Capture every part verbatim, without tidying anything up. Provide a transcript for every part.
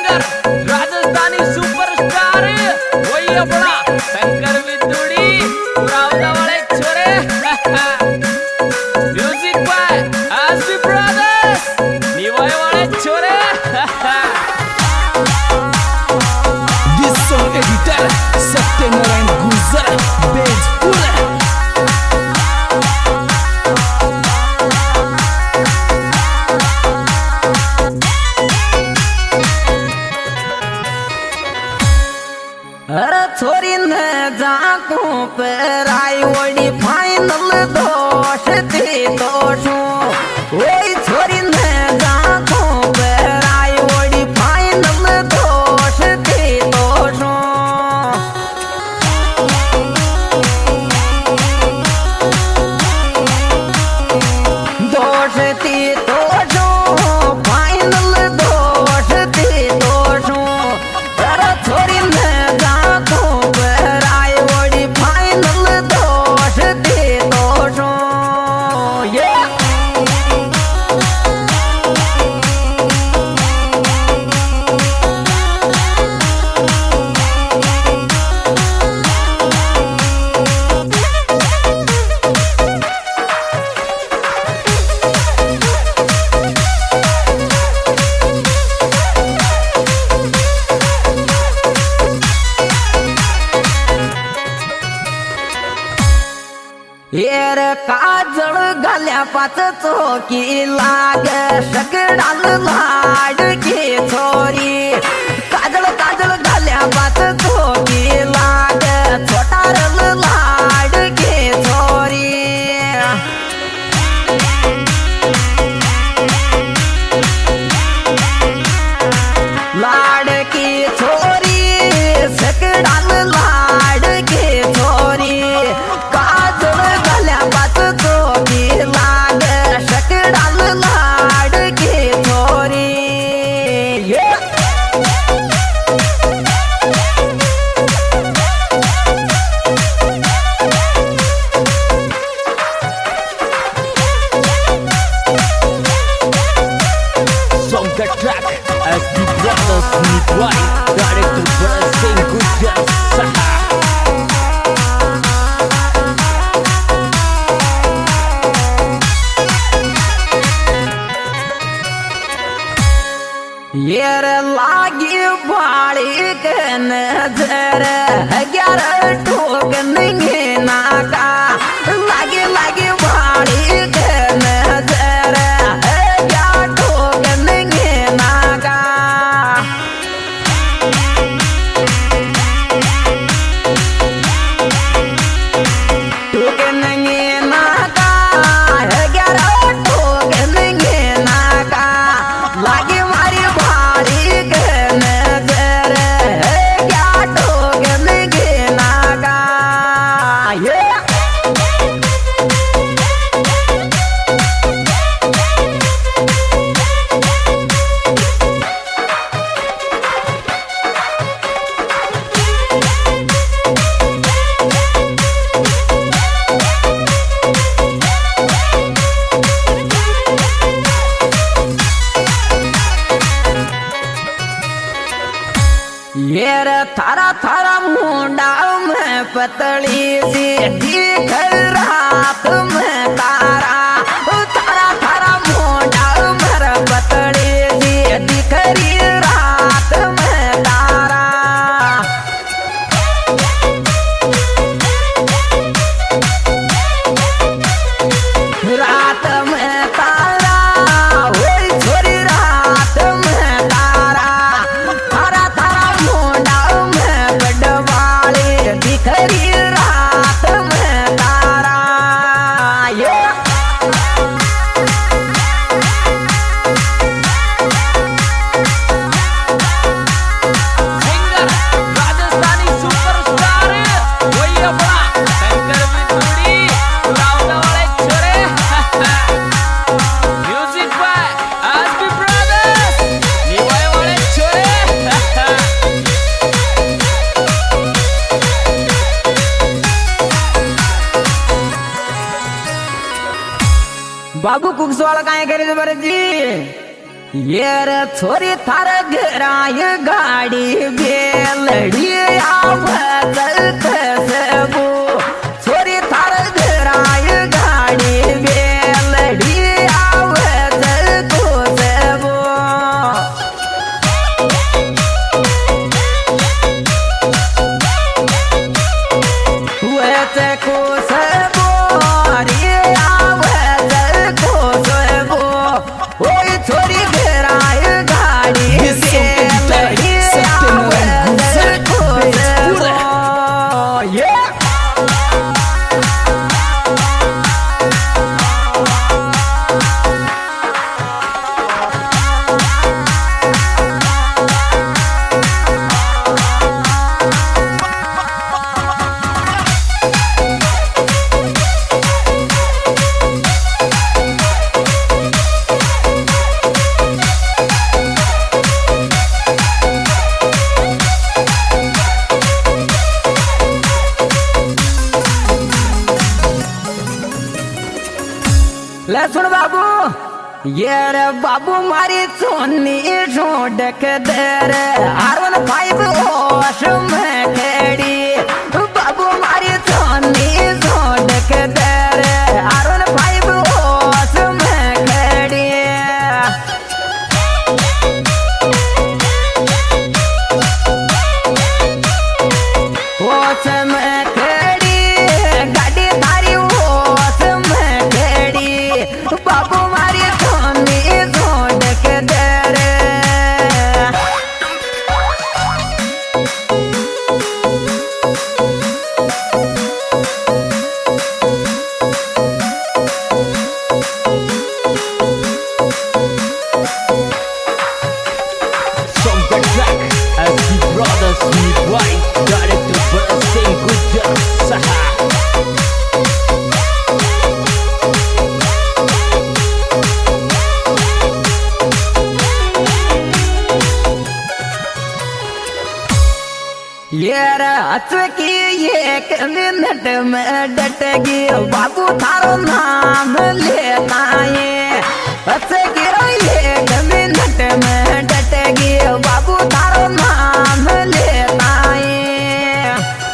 Singer Rajasthani superstar वही अपना शंकर विदुड़ी पुरावदा वाले छोरे म्यूजिक बाय एसबी ब्रदर्स निवाय वाले छोरे दिस सॉन्ग एडिटर सत्यनारायण गुजर बेज पूरा अरे छोरी न जाको पर आई वडी फाइनल दोष थी दोषो ओए छोरी न जाको पर आई वडी फाइनल दोष थी दोषो दोष थी दोषो फाइनल दोष थी दोषो अरे छोरी न येर काजळ घाल्या पाच चोकी लाग शकडाल लाड की छोरी काजळ काजळ घाल्या पाच चोकी लाग छोटारल लाड की छोरी लाड की छोरी सकडाल लाड की छोरी शकडाल लाड की छोरी Song the track S B Brothers Nitwai Director Bharat Singh Gujar Saha येर लागी बाड़ी के नजर ग्यारह ठोक नहीं नाका लागी लागी बाड़ी के नजर ग्यारह ठोक नहीं नाका ठोक नहीं नाका ग्यारह ठोक नहीं नाका लागी येर थारा थारा मुंडा में पतली सी दिख रात में तारा थारा थारा मुंडा में पतली सी दिख रात में तारा रात में तारा वही छोरी रात में तारा थारा थारा मुंडा में बड़वाली दिखरी रात में तारा ये सिंगर राजस्थानी सुपरस्टार वही अपना शंकर विदुड़ी पुरावदा वाले छोरे म्यूजिक बाय एसबी ब्रदर्स निवाय वाले छोरे बाबू कुकसवाला काय करे बरं जी ये रे छोरी थार घराय गाड़ी बेलड़ी आवत सबो छोरी थार घराय गाड़ी बेलड़ी आवत सबो वैसे को सबो रे आवत को सबो ओए छोरी घराय गाड़ी बेलड़ी आवत को सबो ये ले सुन बाबू ये रे बाबू मारी सोनी ढोंढक दे रे आर वन फाइव होश में खेड़ी बाबू मारी सोनी ढोंढक दे रे आर वन फाइव होश में खेड़ी होश में खेड़ी गाड़ी थारी होश में खेड़ी बाबू मारी सोनी ढोंढक दे रे From the track, S B Brothers Unique Right, director Bharat Singh Gujjar Saha. ये रात की एक मिनट में डटेगी बाबू थारो नाम लेता है हंस गिरो एक मिनट में डटेगी बाबू थारो नाम लेता है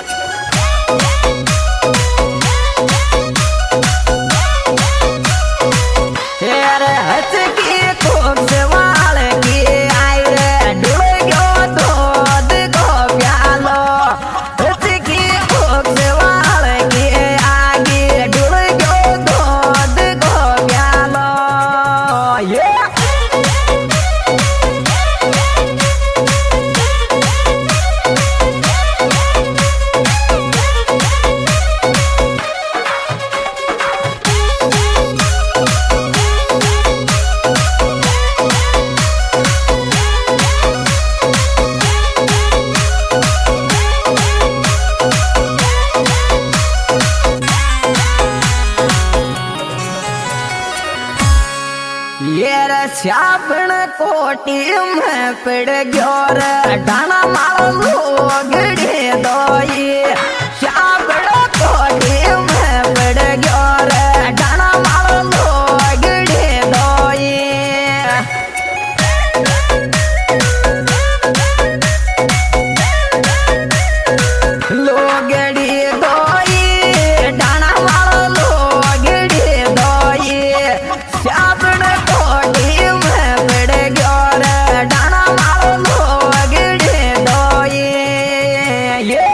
तेरे हंस की खूब से वाल की आई रे डूब गयो दूध को प्यालो हंस की खूब से वाल की आगे डूब गयो दूध को प्यालो ये ये रे श्यापण कोटी में पड़ गयो रे डाना मारो लोगड़े दोई श्यापण कोटी में पड़ गयो रे डाना मारो लोगड़े दोई लोगड़ी दोई डाना मारो लोगड़ी दोई श्यापण कोटी में पड़ गयो रे डाना मारो लोगड़ी दोई ये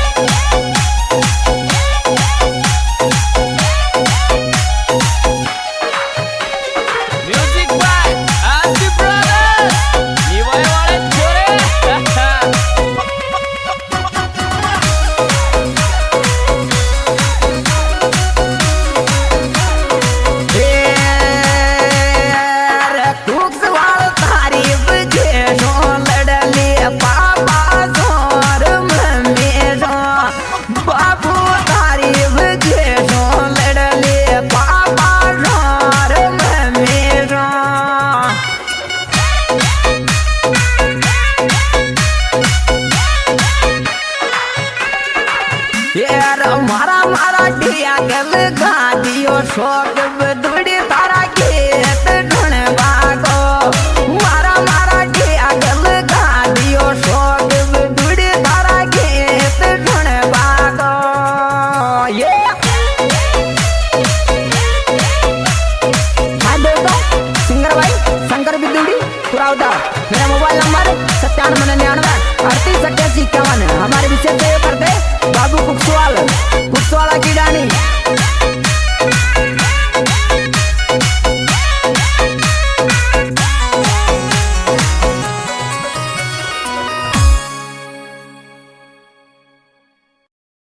Music by S B Brothers. निवाय वाले छोरे. खूब सवाल तारीफ जेठो लड़ली पापा जोर मम्मी जो बाबू तारीफ जेठो लड़ली पापा जोर मम्मी जो यार मारा मारा ढिया गल गा दियो शौक बदुड़ी तारा खेत ढूंढ बागो सुरावदा। मेरा मोबाइल नंबर सत्तानवे निन्यानवे